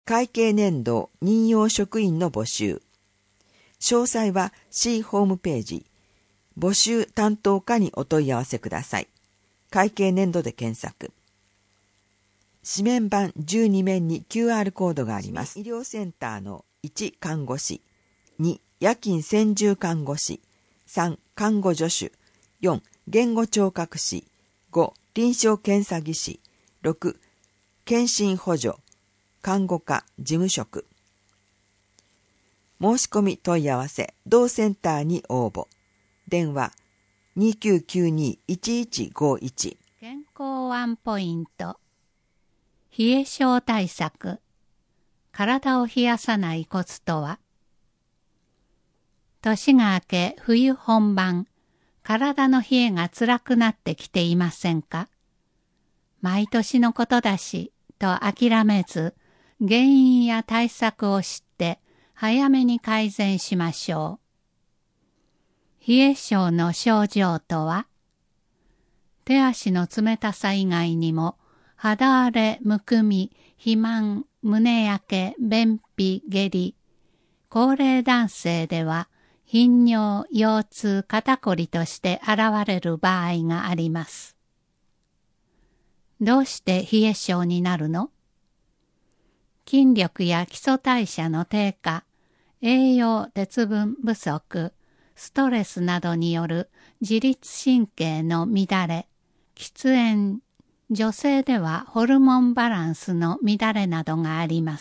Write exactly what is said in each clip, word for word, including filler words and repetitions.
会計年度任用職員の募集。詳細は C ホームページ、募集担当課にお問い合わせください。会計年度で検索。紙面板じゅうに面に キューアール コードがあります。医療センターのいち、看護師、に、夜勤専従看護師、さん、看護助手、よん、言語聴覚士、ご、臨床検査技師、ろく、検診補助、看護科、事務職。申し込み問い合わせ、同センターに応募。電話、にきゅうきゅうに いちいちごいち。 健康ワンポイント。冷え症対策。体を冷やさないコツとは。年が明け冬本番、体の冷えが辛くなってきていませんか？毎年のことだし、と諦めず、原因や対策を知って早めに改善しましょう。冷え症の症状とは、手足の冷たさ以外にも、肌荒れ、むくみ、肥満、胸焼け、便秘、下痢。高齢男性では、頻尿、腰痛、肩こりとして現れる場合があります。どうして冷え症になるの？筋力や基礎代謝の低下、栄養・鉄分不足、ストレスなどによる自律神経の乱れ、喫煙、女性ではホルモンバランスの乱れなどがあります。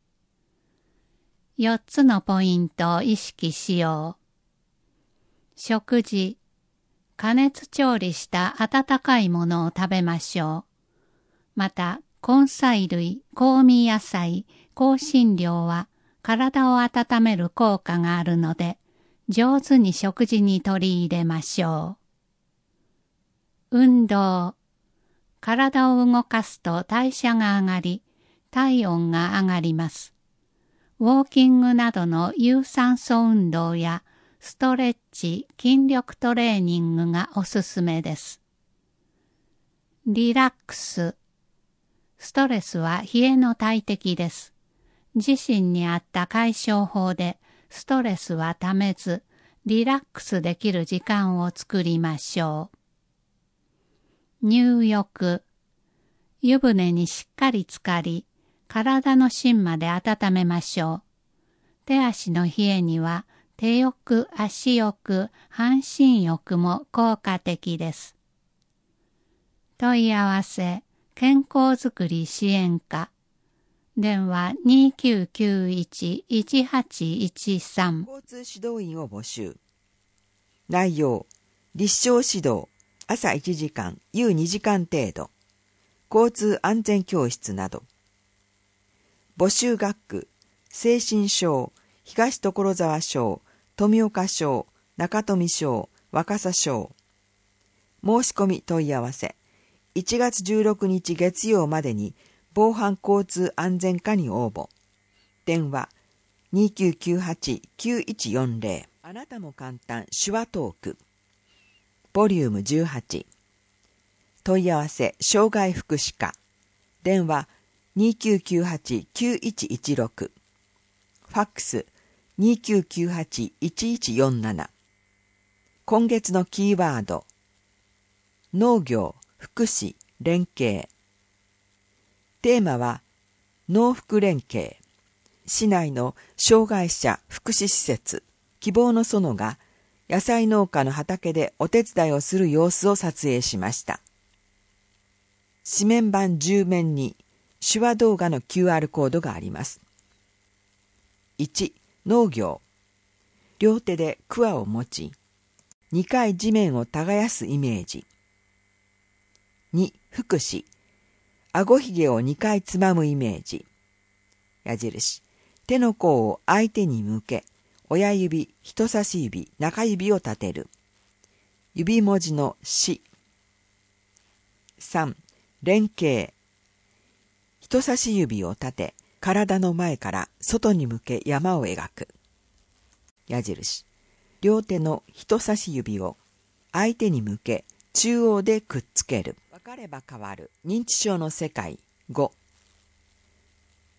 よっつのポイントを意識しよう。食事、加熱調理した温かいものを食べましょう。また、根菜類、香味野菜、香辛料は体を温める効果があるので、上手に食事に取り入れましょう。運動。体を動かすと代謝が上がり、体温が上がります。ウォーキングなどの有酸素運動やストレッチ、筋力トレーニングがおすすめです。リラックス。ストレスは冷えの大敵です。自身に合った解消法でストレスはためず、リラックスできる時間を作りましょう。入浴。湯船にしっかり浸かり、体の芯まで温めましょう。手足の冷えには手浴、足浴、半身浴も効果的です。問い合わせ、健康づくり支援課。電話 にきゅうきゅういち いちはちいちさん。 交通指導員を募集。内容、立正指導、朝いちじかん、夕にじかん程度。交通安全教室など。募集学区、精神省、東所沢省、富岡省、中富省、若狭省。申し込み問い合わせ。いちがつじゅうろくにち月曜までに防犯交通安全課に応募。電話 にきゅうきゅうはち きゅういちよんゼロ。あなたも簡単手話トーク。ボリュームじゅうはち。問い合わせ障害福祉課。電話 にきゅうきゅうはち きゅういちいちろく。ファックス にきゅうきゅうはち いちいちよんなな。今月のキーワード。農業、福祉、連携。テーマは農福連携。市内の障害者福祉施設希望の園が野菜農家の畑でお手伝いをする様子を撮影しました。紙面板じゅう面に手話動画の キューアール コードがあります。いち、農業。両手で桑を持ち、にかい地面を耕すイメージ。に、福祉。あごひげをにかいつまむイメージ。矢印。手の甲を相手に向け、親指、人差し指、中指を立てる。指文字のし。さん、連携。人差し指を立て、体の前から外に向け山を描く。矢印。両手の人差し指を相手に向け中央でくっつける。分かれば変わる認知症の世界ご。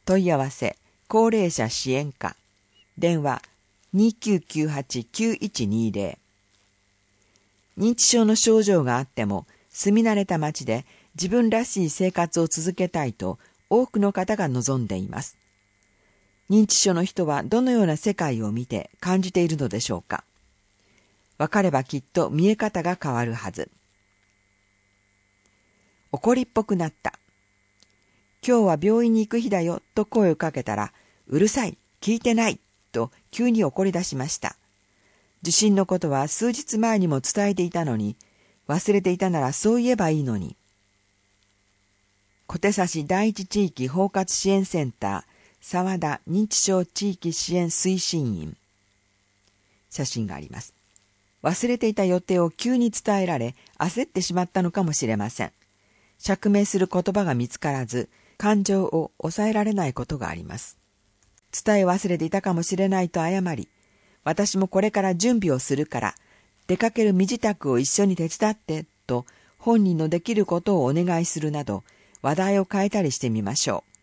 問い合わせ高齢者支援課電話 にきゅうきゅうはちきゅういちにゼロ。 認知症の症状があっても住み慣れた町で自分らしい生活を続けたいと多くの方が望んでいます。認知症の人はどのような世界を見て感じているのでしょうか。わかればきっと見え方が変わるはず。怒りっぽくなった。今日は病院に行く日だよと声をかけたら、うるさい、聞いてないと急に怒り出しました。受診のことは数日前にも伝えていたのに、忘れていたならそう言えばいいのに。小手指第一地域包括支援センター沢田認知症地域支援推進員。写真があります。忘れていた予定を急に伝えられ、焦ってしまったのかもしれません。釈明する言葉が見つからず、感情を抑えられないことがあります。伝え忘れていたかもしれないと謝り、私もこれから準備をするから、出かける身支度を一緒に手伝ってと本人のできることをお願いするなど、話題を変えたりしてみましょう。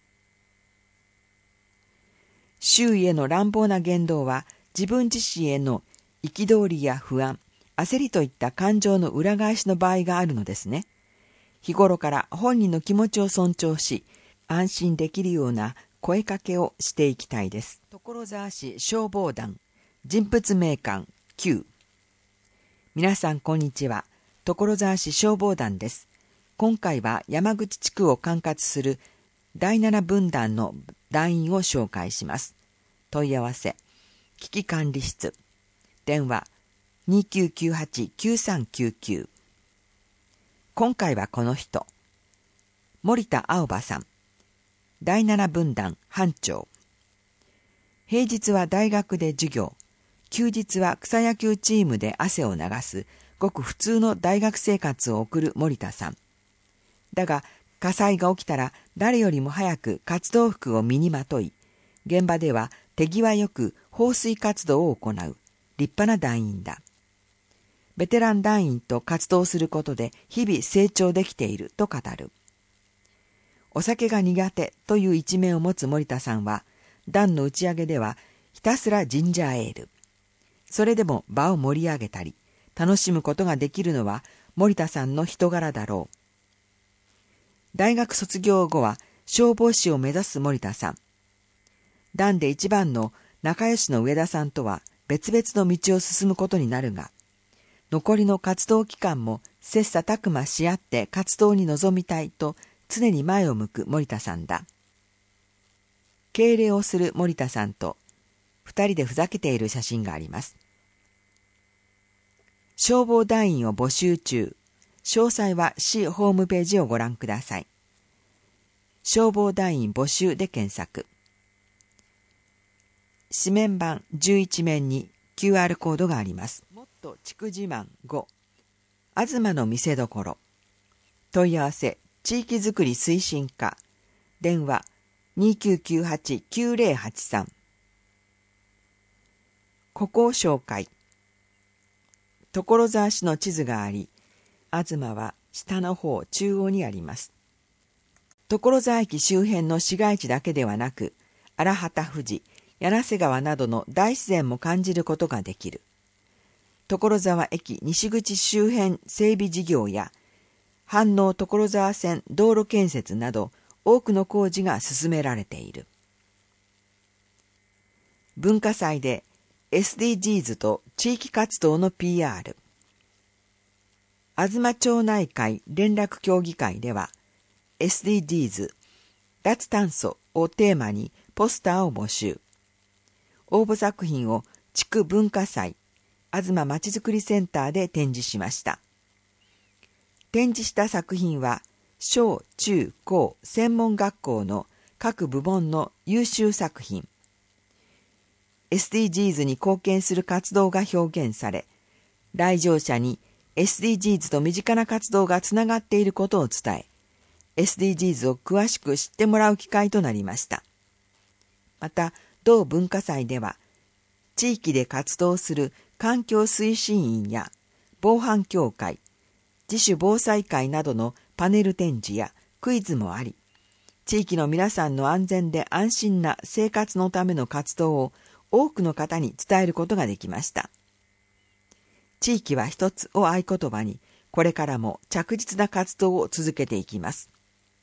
周囲への乱暴な言動は自分自身への憤りや不安、焦りといった感情の裏返しの場合があるのですね。日頃から本人の気持ちを尊重し、安心できるような声かけをしていきたいです。所沢市消防団人物名鑑きゅう。皆さんこんにちは。所沢市消防団です。今回は山口地区を管轄するだいなな分団の団員を紹介します。問い合わせ危機管理室電話 にきゅうきゅうはちきゅうさんきゅうきゅう。今回はこの人、森田青葉さん、だいなな分団班長。平日は大学で授業、休日は草野球チームで汗を流すごく普通の大学生活を送る森田さん。だが火災が起きたら誰よりも早く活動服を身にまとい、現場では手際よく放水活動を行う立派な団員だ。ベテラン団員と活動することで日々成長できていると語る。お酒が苦手という一面を持つ森田さんは、団の打ち上げではひたすらジンジャーエール。それでも場を盛り上げたり、楽しむことができるのは森田さんの人柄だろう。大学卒業後は消防士を目指す森田さん。団で一番の仲良しの上田さんとは別々の道を進むことになるが、残りの活動期間も切磋琢磨し合って活動に臨みたいと常に前を向く森田さんだ。敬礼をする森田さんと二人でふざけている写真があります。消防団員を募集中。詳細は市ホームページをご覧ください。消防団員募集で検索。紙面板じゅういち面に キューアール コードがあります。もっと地区自慢ご。東の見せどころ。問い合わせ地域づくり推進課電話 にきゅうきゅうはちきゅうゼロはちさん。ここを紹介。所沢市の地図があり、東は下の方中央にあります。所沢駅周辺の市街地だけではなく、荒畑富士、柳瀬川などの大自然も感じることができる。所沢駅西口周辺整備事業や阪納所沢線道路建設など多くの工事が進められている。文化祭で エスディージーズ と地域活動の ピーアール。東町内会連絡協議会では エスディージーズ 脱炭素をテーマにポスターを募集。応募作品を地区文化祭東まちづくりセンターで展示しました。展示した作品は小中高専門学校の各部門の優秀作品。エスディージーズ に貢献する活動が表現され、来場者に エスディージーズ と身近な活動がつながっていることを伝え、エスディージーズ を詳しく知ってもらう機会となりました。また、同文化祭では、地域で活動する環境推進員や防犯協会、自主防災会などのパネル展示やクイズもあり、 地域の皆さんの安全で安心な生活のための活動を多くの方に伝えることができました。地域は一つを合言葉に、これからも着実な活動を続けていきます。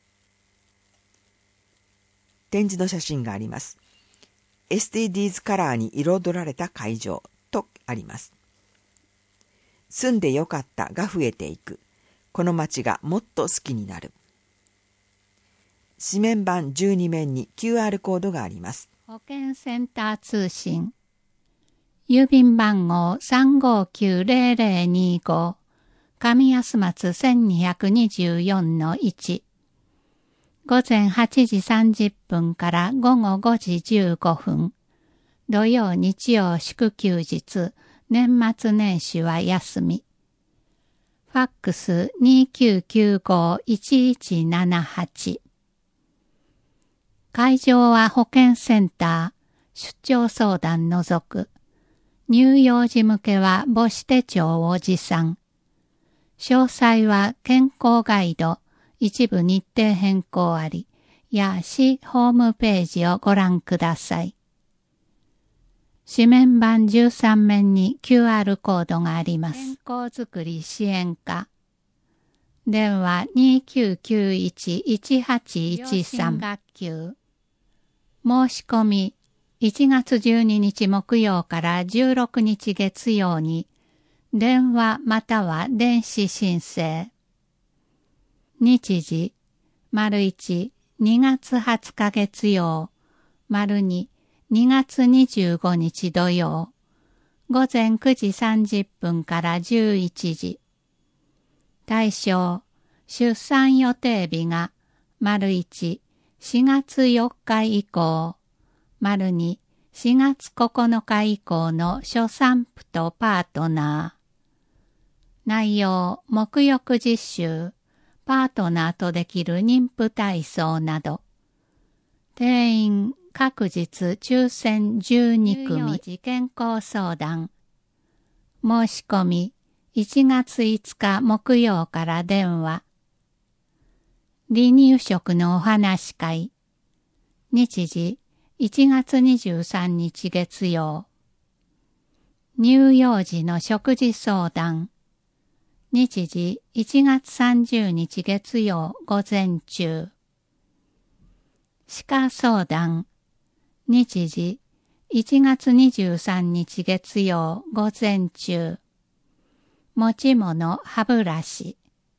展示の写真があります。エスディーディーズ カラーに彩られた会場とあります。住んでよかったが増えていく。この街がもっと好きになる。紙面板じゅうに面に キューアール コードがあります。 保健センター通信。郵便番号 さんごきゅうゼロゼロにご 上安松 せんにひゃくにじゅうよんのいち。午前はちじさんじゅっぷんから午後ごじじゅうごふん。土曜日曜祝休日、年末年始は休み。ファックス にきゅうきゅうご いちいちななはち。会場は保健センター、出張相談除く。乳幼児向けは母子手帳を持参。詳細は健康ガイド、一部日程変更あり、や市ホームページをご覧ください。紙面板じゅうさん面に キューアール コードがあります。健康づくり支援課。電話 にきゅうきゅういち いちはちいちさん。学級。申し込みいちがつじゅうににち木曜からじゅうろくにち月曜に電話または電子申請。日時、丸いち、にがつはつか月曜、丸に、にがつにじゅうごにち土曜、午前くじさんじゅっぷんからじゅういちじ。対象、出産予定日が、丸いち、しがつよっか以降、丸に、しがつここのか以降の初産婦とパートナー。内容、沐浴実習、パートナーとできる妊婦体操など。定員、各日抽選じゅうにくみ。健康相談。申し込み、いちがついつか木曜から電話。離乳食のお話会。日時、いちがつにじゅうさんにち月曜。乳幼児の食事相談。日時、いちがつさんじゅうにち月曜午前中。歯科相談。日時、いちがつにじゅうさんにち月曜午前中。持ち物歯ブラシ。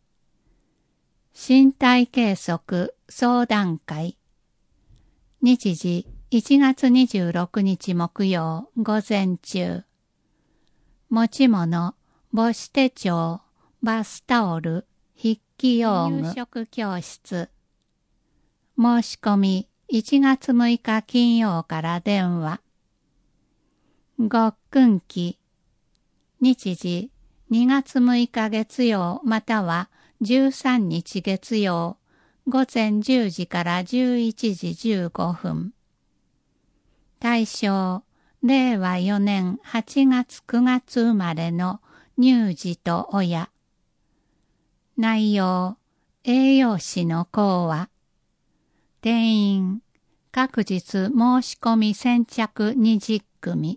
身体計測相談会。日時、いちがつにじゅうろくにち木曜午前中。持ち物母子手帳、バスタオル、筆記用具。入食教室。申し込みいちがつむいか金曜から電話。ごっくん期。日時、にがつむいか月曜またはじゅうさんにち月曜、午前じゅうじからじゅういちじじゅうごふん。対象、れいわよねんはちがつくがつ生まれの乳児と親。内容、栄養士の講話。定員、各日申し込み先着にじゅっくみ。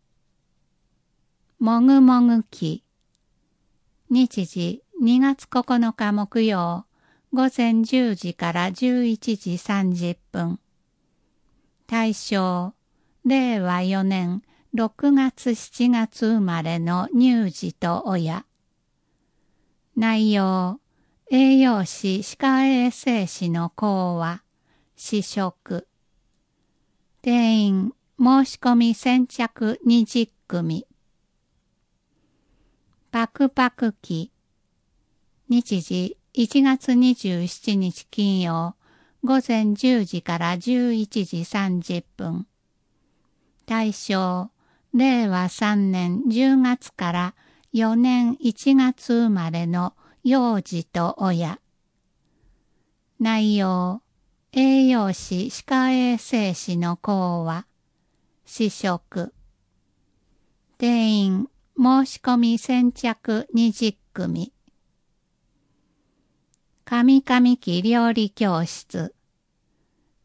もぐもぐ期。日時、にがつここのか木曜、午前じゅうじからじゅういちじさんじゅっぷん。対象、れいわよねんろくがつしちがつ生まれの乳児と親。内容、栄養士歯科衛生士の講話、試食。定員、申し込み先着にじゅっくみ。パクパク期。日時、いちがつにじゅうしちにち金曜、午前じゅうじからじゅういちじさんじゅっぷん。対象、れいわさんねんじゅうがつからよねんいちがつ生まれの幼児と親。内容、栄養士歯科衛生士の講話、試食。定員、申し込み先着にじゅっくみ。神々期料理教室。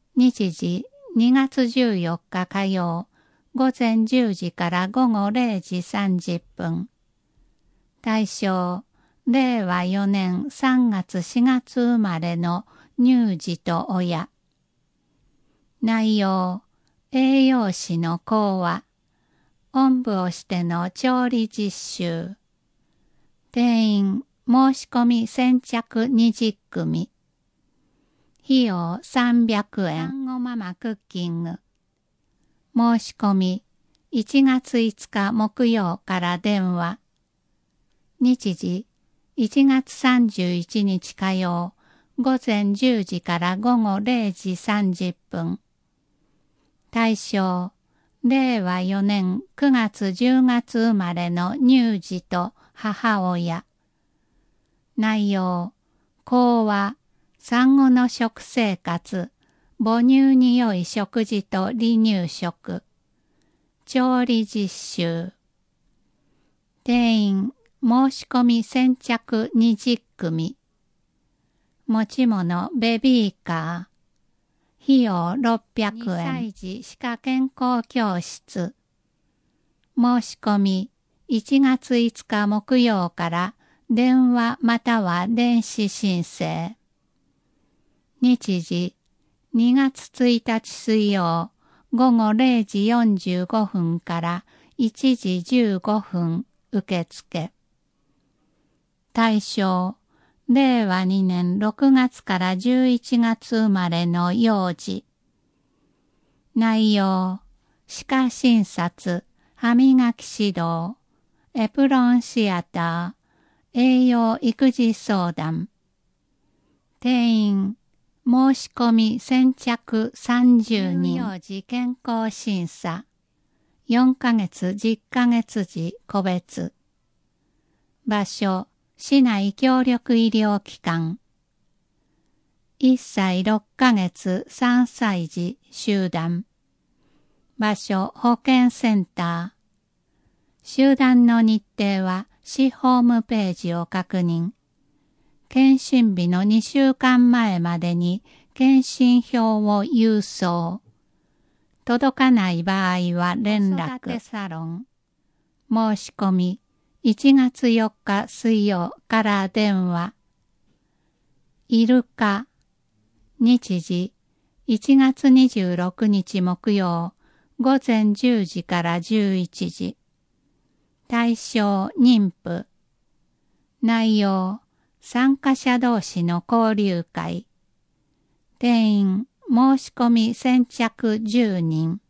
日時にがつじゅうよっか火曜、午前じゅうじから午後れいじさんじゅっぷん。対象、れいわよねんさんがつしがつ生まれの乳児と親。内容、栄養士の講話、おんぶをしての調理実習。定員、申し込み先着にじゅっくみ。費用さんびゃくえん。産後ママクッキング。申し込みいちがついつか木曜から電話。日時いちがつさんじゅういちにち火曜、午前じゅうじから午後れいじさんじゅっぷん。対象、れいわよねんくがつじゅうがつ生まれの乳児と母親。内容、講話、産後の食生活、母乳に良い食事と離乳食。調理実習。定員、申し込み先着にじゅっくみ。持ち物ベビーカー。費用ろっぴゃくえん。にさい児歯科健康教室。申し込みいちがついつか木曜から電話または電子申請。日時にがつついたち水曜、午後れいじよんじゅうごふんからいちじじゅうごふん受付。対象、れいわにねんろくがつからじゅういちがつ生まれの幼児。内容、歯科診察、歯磨き指導、エプロンシアター、栄養育児相談。定員、申し込み先着さんじゅうにん。乳幼児健康審査。よんかげつじゅっかげつ児個別。場所、市内協力医療機関。いっさいろっかげつさんさい児集団。場所、保健センター。集団の日程は市ホームページを確認。検診日のにしゅうかんまえまでに検診票を郵送。届かない場合は連絡。子育てサロン。申し込みいちがつよっか水曜から電話。イルカ。日時いちがつにじゅうろくにち木曜、午前じゅうじからじゅういちじ。対象妊婦。内容、参加者同士の交流会。定員、申し込み先着じゅうにん。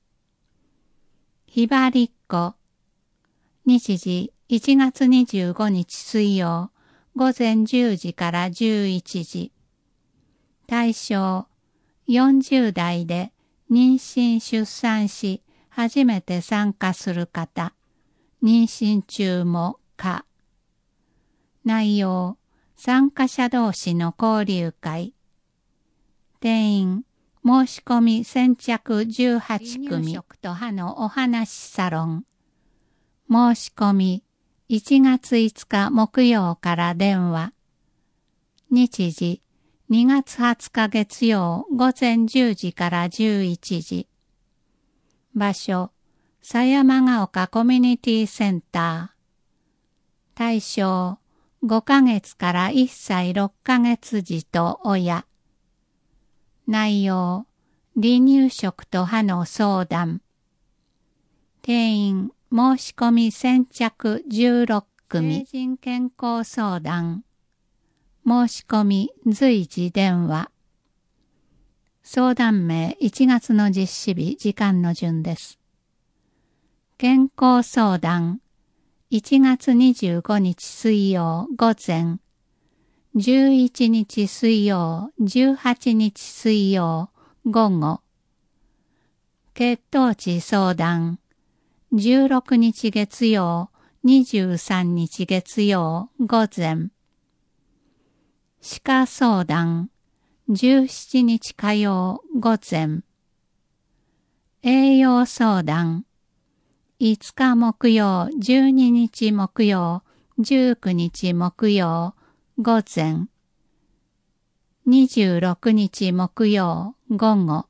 ひばりっこ。日時いちがつにじゅうごにち水曜、午前じゅうじからじゅういちじ。対象、よんじゅうだいで妊娠出産し初めて参加する方、妊娠中も可。内容、参加者同士の交流会。定員、申し込み先着じゅうはちくみ。離乳食と歯のお話サロン。申し込みいちがついつか木曜から電話。日時にがつはつか月曜午前じゅうじからじゅういちじ。場所、狭山ヶ丘コミュニティセンター。対象、ごかげつからいっさいろっかげつ児と親。内容、離乳食と歯の相談。定員、申し込み先着じゅうろっくみ。成人健康相談。申し込み随時電話。相談名いちがつの実施日、時間の順です。健康相談。いちがつにじゅうごにち水曜午前。じゅういちにち水曜、じゅうはちにち水曜午後。血糖値相談。じゅうろくにち月曜、にじゅうさんにち月曜午前。歯科相談。じゅうしちにち火曜午前。栄養相談。いつか木曜、じゅうににち木曜、じゅうくにち木曜午前。にじゅうろくにち木曜午後。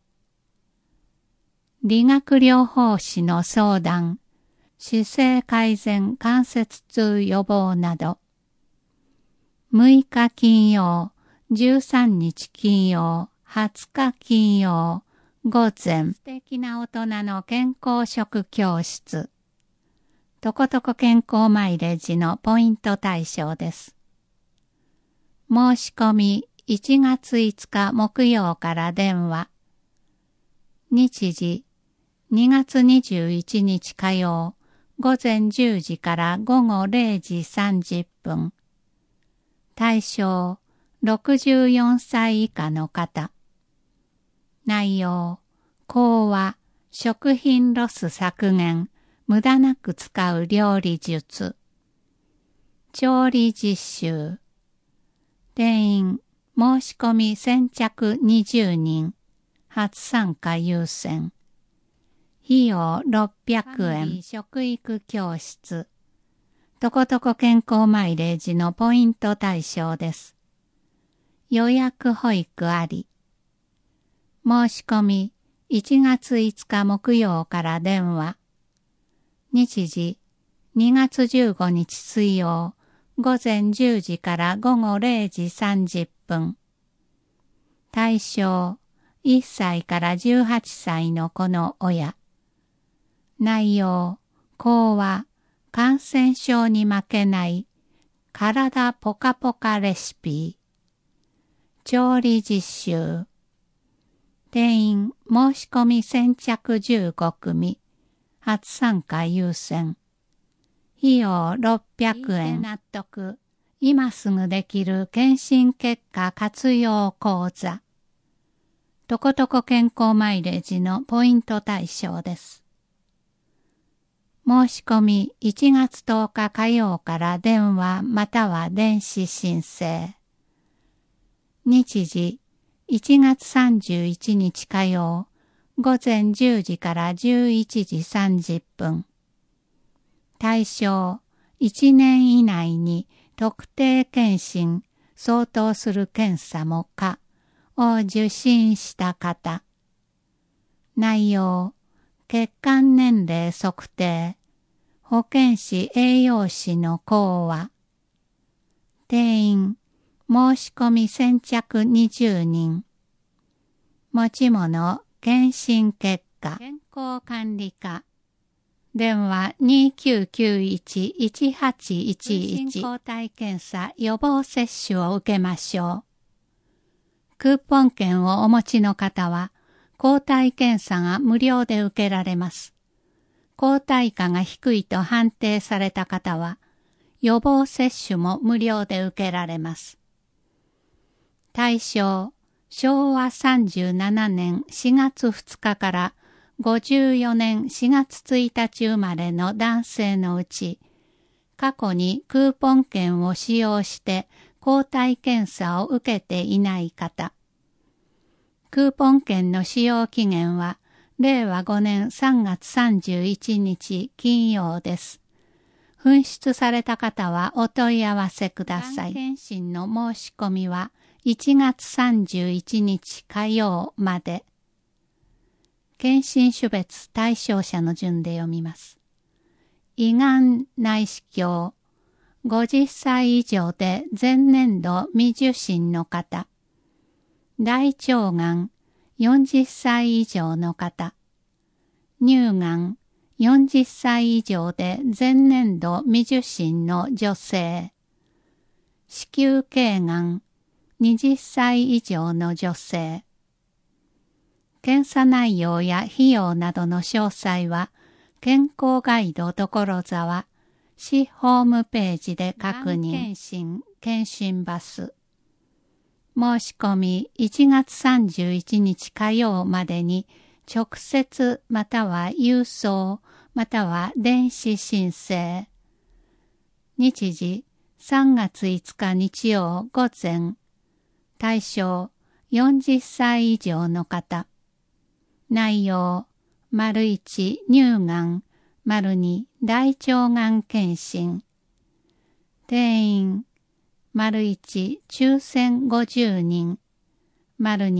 理学療法士の相談、姿勢改善関節痛予防など。むいか金曜、じゅうさんにち金曜、はつか金曜、午前。素敵な大人の健康食教室。とことこ健康マイレージのポイント対象です。申し込みいちがついつか木曜から電話。日時にがつにじゅういちにち火曜、午前じゅうじから午後れいじさんじゅっぷん。対象ろくじゅうよんさい以下の方。内容、講話、食品ロス削減、無駄なく使う料理術。調理実習。定員、申し込み先着にじゅうにん。初参加優先。費用ろっぴゃくえん。食育教室。とことこ健康マイレージのポイント対象です。予約保育あり。申し込みいちがついつか木曜から電話。日時にがつじゅうごにち水曜、午前じゅうじから午後れいじさんじゅっぷん。対象いっさいからじゅうはっさいの子の親。内容、講話、感染症に負けない体ポカポカレシピ。調理実習。定員、申し込み先着じゅうごくみ。初参加優先。費用ろっぴゃくえん。納得。今すぐできる検診結果活用講座。とことこ健康マイレージのポイント対象です。申し込みいちがつとおか火曜から電話または電子申請。日時いちがつさんじゅういちにち火曜、午前じゅうじからじゅういちじさんじゅっぷん。対象いちねん以内に特定検診相当する検査も可を受診した方。内容、血管年齢測定、保健師栄養士の講話。定員、申し込み先着にじゅうにん。持ち物、検診結果。健康管理課。電話 にきゅうきゅういち いちはちいちいち。抗体検査予防接種を受けましょう。クーポン券をお持ちの方は、抗体検査が無料で受けられます。抗体価が低いと判定された方は、予防接種も無料で受けられます。対象、しょうわさんじゅうななねんしがつふつかからごじゅうよねんしがつついたち生まれの男性のうち、過去にクーポン券を使用して抗体検査を受けていない方。クーポン券の使用期限は、れいわごねんさんがつさんじゅういちにち金曜です。紛失された方はお問い合わせください。検診の申し込みはいちがつさんじゅういちにち火曜まで。検診種別対象者の順で読みます。胃がん内視鏡、ごじゅっさい以上で前年度未受診の方。大腸がん、よんじゅっさい以上の方。乳がん、よんじゅっさい以上で前年度未受診の女性。子宮頸がん、はたち以上の女性。検査内容や費用などの詳細は、健康ガイド所沢、市ホームページで確認。検診、検診バス。申し込みいちがつさんじゅういちにち火曜までに直接または郵送または電子申請。日時さんがついつか日曜午前。対象よんじゅっさい以上の方。内容丸いち乳がん丸に大腸がん検診。定員丸いち抽選ごじゅうにん丸に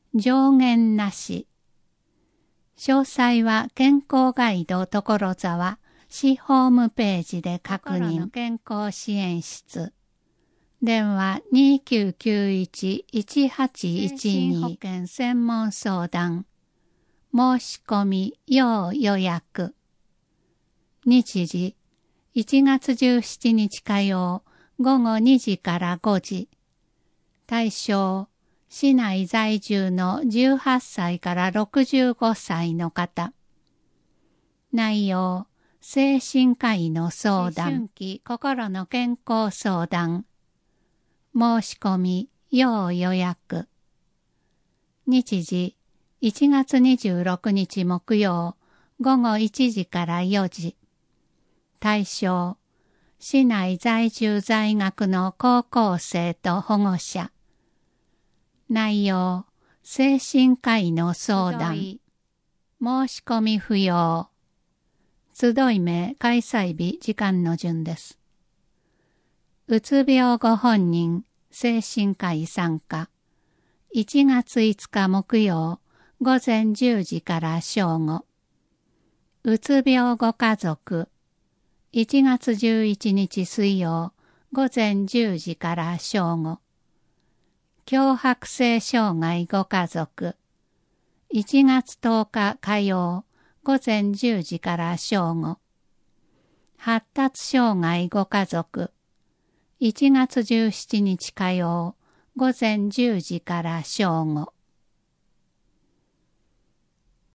上限なし。詳細は健康ガイド所沢市ホームページで確認。健康支援室。電話 にきゅうきゅういち いちはちいちに 保険専門相談。申し込み要予約。日時いちがつじゅうしちにち火曜午後にじからごじ。対象市内在住のじゅうはっさいからろくじゅうごさいの方。内容精神科医の相談。思春期心の健康相談。申し込み要予約。日時いちがつにじゅうろくにち木曜午後いちじからよじ。対象市内在住在学の高校生と保護者。内容精神科医の相談。申し込み不要。集い名開催日時間の順です。うつ病ご本人精神科医参加。いちがついつか木曜午前じゅうじから正午。うつ病ご家族。いちがつじゅういちにち水曜午前じゅうじから正午。強迫性障害ご家族。いちがつとおか火曜午前じゅうじから正午。発達障害ご家族。いちがつじゅうしちにち火曜午前じゅうじから正午。